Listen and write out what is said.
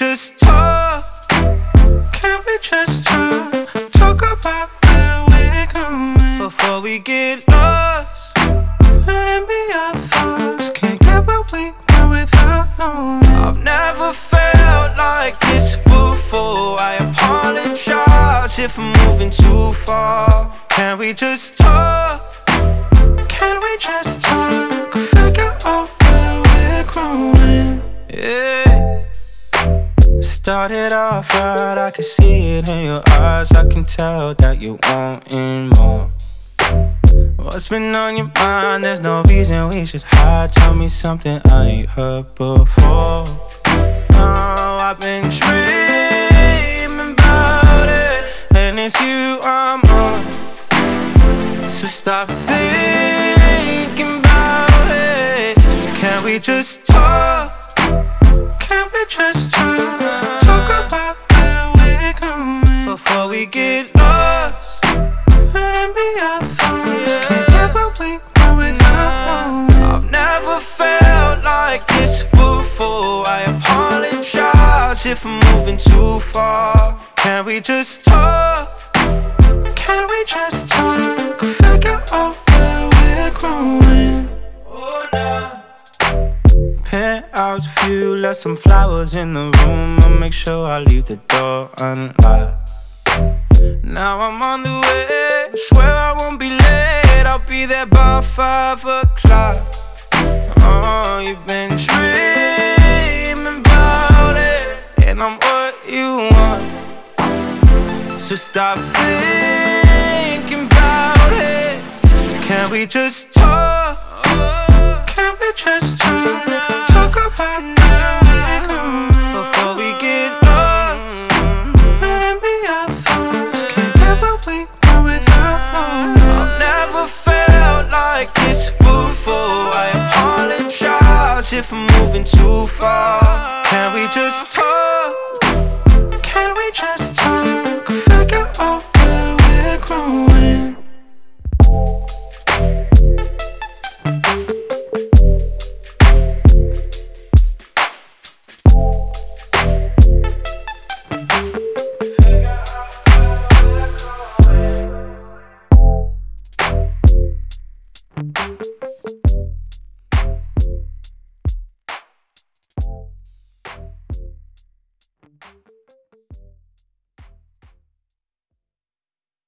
just talk? Can we just talk? Talk about where we're going before we get lost. Let me our thoughts. Can't get what we want without knowing. I've never felt like this before. I apologize if I'm moving too far. Can we just talk? Can we just talk? Figure out where we're growing. Yeah. Started off right, I can see it in your eyes. I can tell that you're wanting more. What's been on your mind? There's no reason we should hide. Tell me something I ain't heard before. Oh, I've been dreaming about it, and it's you I'm on. So stop thinking about it. Can we just talk? Can we just talk? Talk about where we're going before we get lost. Let me our thoughts. Can't get what we want without knowing. I've never felt like this before. I apologize if I'm moving too far. Can we just talk? Can we just talk? Figure out where we're growing. Oh, nah. Penthouse view, left some flowers in the room. I'll make sure I leave the door unlocked. Now I'm on the way, swear I won't be late. I'll be there by 5 o'clock. Oh, you've been dreaming about it, and I'm what you want. So stop thinking about it. Can we just talk? Can we just talk?